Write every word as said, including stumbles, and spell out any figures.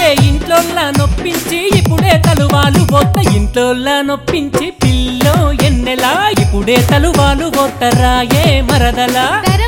రాయే ఇంట్లోల్లా నొప్పించి ఇప్పుడే తలువాలు పోత ఇంట్లోల్లా నొప్పించి పిల్లో ఎన్నెలా ఇప్పుడే తలువాలు పోత రాయే మరదలా